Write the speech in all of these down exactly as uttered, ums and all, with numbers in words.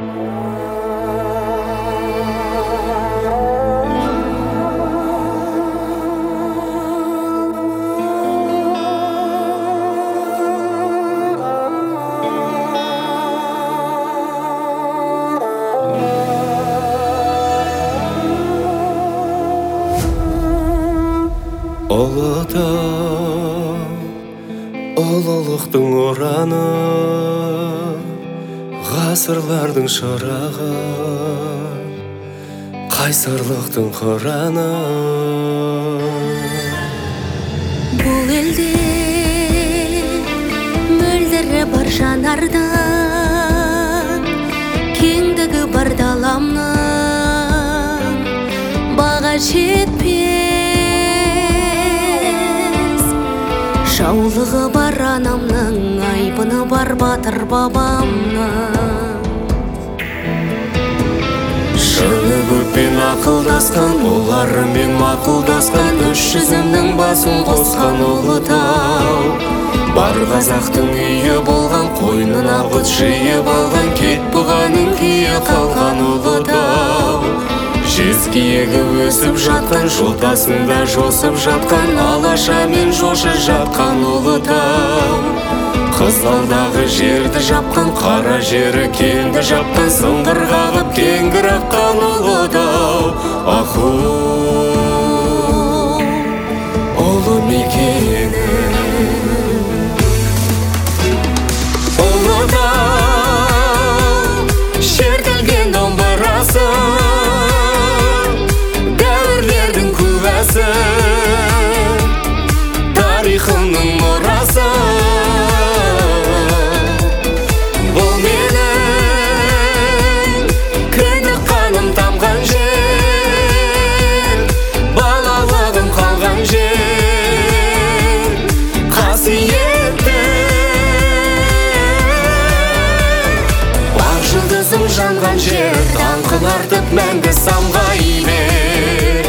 Олыда ұлылықтың ұраны, ғасырлардың шырағы, қайсарлықтың қыраны. Бұл елде мөлдірі бар жанардан, кеңдігі бар даламның, баға жетпес. Жаулығы бар анамның, айбыны бар батыр бабамның. Шыны көппен ақылдасқан, оларымен мақұлдасқан, үш жүзімнің басын қосқан Ұлытау. Бар қазақтың үйі болған, қойнына құт жиып алған, кет бұғаның күйі қалған Ұлытау. Жезкиегі өсіп жатқан, жотасында жосып жатқан, алаша мен жошы жатқан Ұлытау. Қызғалдағы жерді жапқан, қара жері кенді жапқан, сыңғыр қағып кеңгір аққан Ұлытау. Аху, ұлы мекені Ұлытау, шертілген домбырасы, дәуірлердің куәсі, тарихымның мұрасы. Бұл менің кіндік қаным тамған жер, балалығым қалған жер, қасиетті бақ жұлдызым жанған жер, даңқын артып мәңгі самғай бер.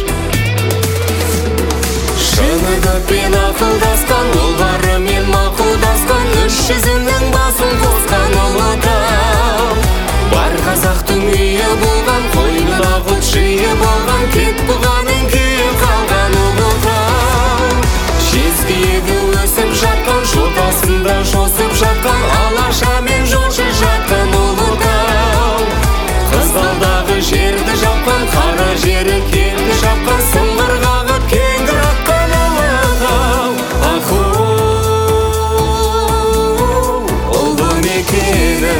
Шыны көппен ақылдасқан, оларымен мақұлдасқан, үш жүзімнің басын қосқан Ұлытау. Бар қазақтың үйі болған, қойнына құт жиып алған, кет бұғаның күйі қалған Ұлытау. Жезкиегі өсіп жатқан, жотасында жосып жатқан, алаша мен жошы жатқан Ұлытау. Қызғалдағы жерді жапқан, қара жері кенді жапқан, сыңғыр қағып кеңгір аққан Ұлытау. Аху, ұлы мекені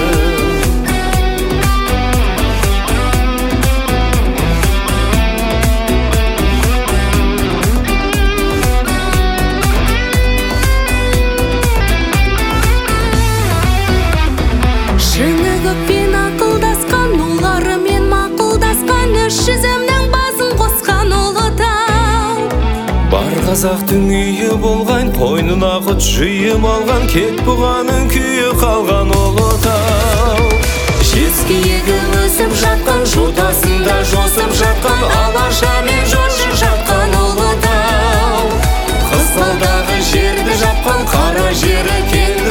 Шыны көппен ақылдасқан, оларымен мақұлдасқан, үш жүзімнің басын қосқан Ұлытау. бар қазақтың үйі болған, қойнына құт жиып алған, кет бұғаның күйі қалған Ұлытау. Жезкиегі өсіп жатқан, жотасында жосып жатқан, алаша мен жошы жатқан Ұлытау. Қызғалдағы жерді жапқан, қара жері кенді